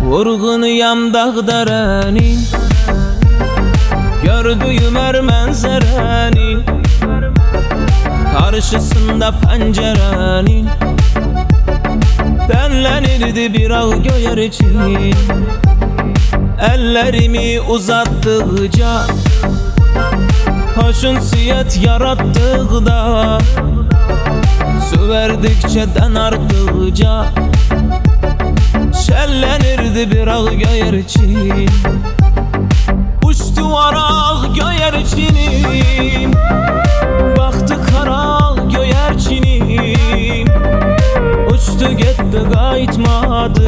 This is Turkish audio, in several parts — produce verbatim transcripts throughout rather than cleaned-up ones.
Vurgunuyam dağdarani, gördüğüm her manzarani, karşısında pencerenin denlenirdi bir ağ göğerçin. Ellerimi uzattıkça, haşinsiyet yarattıkta, su verdikçe den arttıkça şellenirdi bir ağ göğerçin. Uçtu varak göğerçinim, baktı kara göğerçinim. Uçtu gitti kayıtmadı,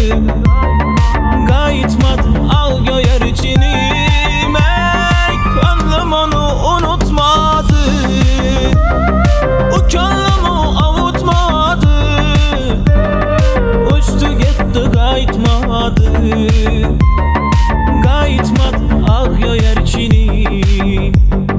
kayıtmadı ağ göğerçinim. Ey gönlüm onu unutmadı, o gönlümü avutmadı. Uçtu gitti kayıtmadı, kayıtmadı ağ göğerçinim.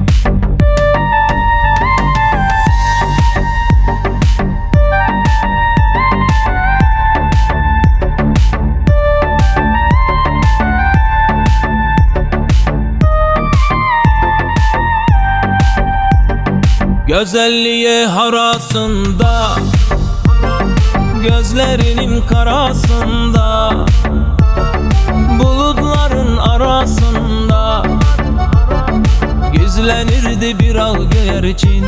Güzelliği harasında, gözlerinin karasında, bulutların arasında gizlenirdi bir ağ göğerçin.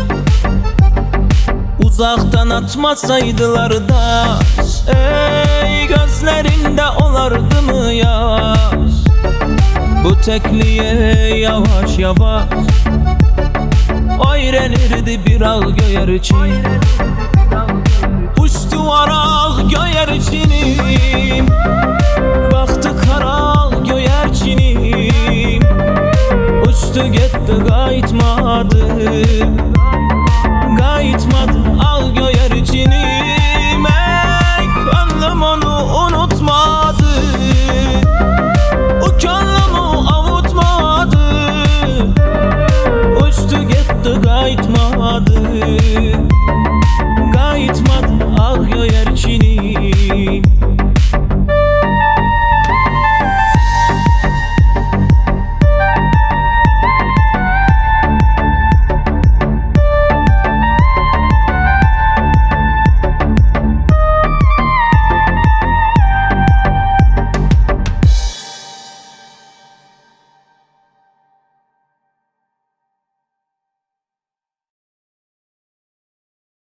Uzaktan atmasaydılar da, ey gözlerinde olardı mı yaş? Bu tekliğe yavaş yavaş öğrenirdi bir ağ göğerçin. Uçtu varak göğerçinim, baktı kara göğerçinim. Uçtu gitti kayıtmadı,